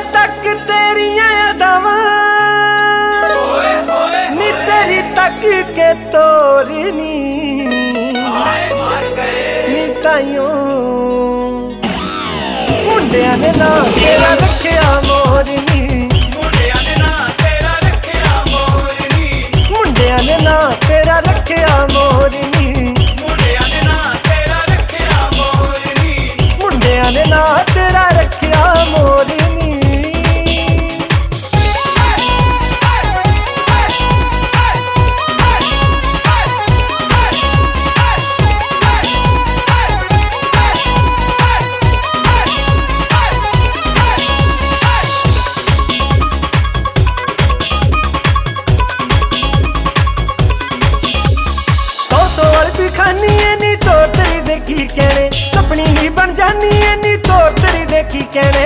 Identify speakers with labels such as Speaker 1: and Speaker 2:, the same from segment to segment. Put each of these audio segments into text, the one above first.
Speaker 1: तक तेरियां अदावां नी तेरी तक के तोरनी नी ताइयों मुंडिया ने ना तेरा रखिया मोरनी मुंडिया ने ना तेरा रखिया मोरनी मुंडिया ने ना तेरा रखिया मोरनी मुंडिया ने ना तेरा रखिया मोरनी मुंडिया ने ना तेरा रखिया मोरनी। खानी है नी तो तेरी देखी कहने सपनी ही बन जानी है नी तो तेरी देखी कहने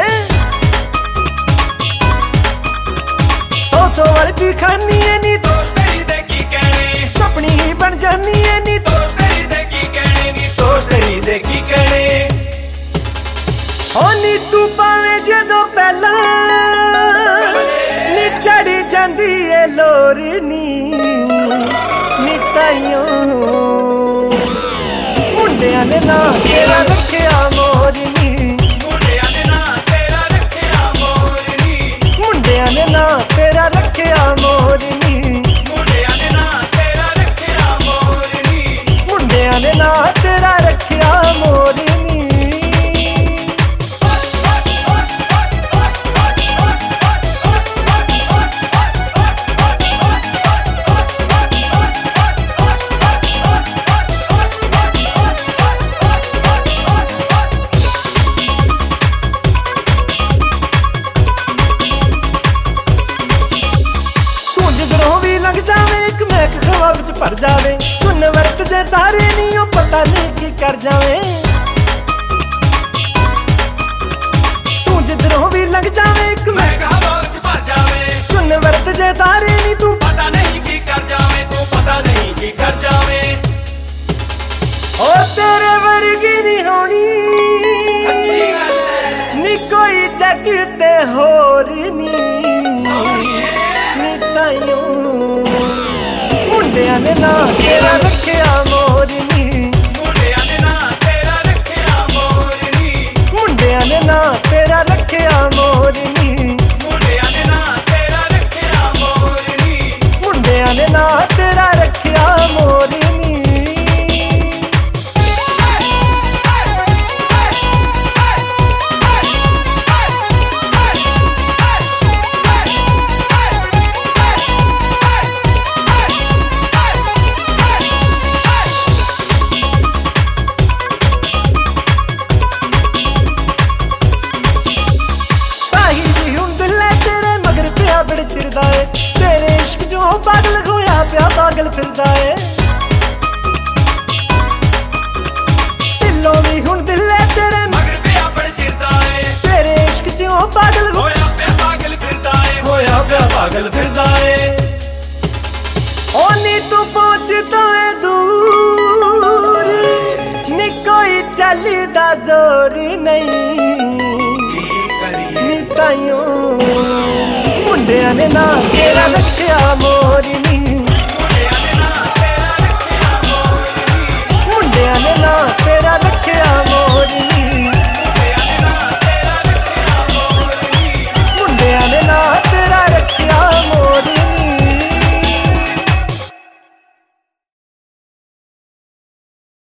Speaker 1: सौ वाली भी खानी है नी तो तेरी देखी कहने सपनी ही बन जानी है नी तो तेरी देखी कहने नी तो तेरी देखी कहने ओ नी तू पावे जदों पहला नी चढ़ी जांदी है लोरनी नी ताइयों मुंडिया ने ना तेरा रखिया मोरनी मुंडिया ने ना तेरा रखिया मोरनी मुंडिया ने ना तेरा रखिया मोरनी मुंडिया ने ना तेरा रखिया मोरनी मुंडिया ने ना तेरा रखिया मोरनी। भर जावे सुन वर्त जे तारे नहीं पता नहीं की कर जावे तू जिधरों भी लग जावे एक भर जावे सुन वर्त जे तारे नहीं तू पता नहीं की कर जावे तू पता नहीं की कर जावे ओ तेरे वर्गी नहीं होनी नी कोई जग ते होर नी ताइयों मुंडिया ने ना तेरा रखिया मोरनी मुंडिया ने ना तेरा रखिया मोरनी मुंडिया ने ना तेरा रखिया मोरनी मुंडिया ने ना तेरा रखिया मोरनी मुंडिया ने ना तेरा रखिया मोरनी। तेरे इश्क जो पागल होया पिया पागल फिरदा है दिलों भी हुण दिल है तेरे मगर पिया बड़ चिरदा है तेरे इश्क जो पागल होया पिया पागल फिरदा है होया पिया पागल फिरदा है ओ नी तू पहुंचदा है दूर नी कोई चलदा जोर नहीं नी ताइयों मुंडिया ने ना तेरा रखिया मोरनी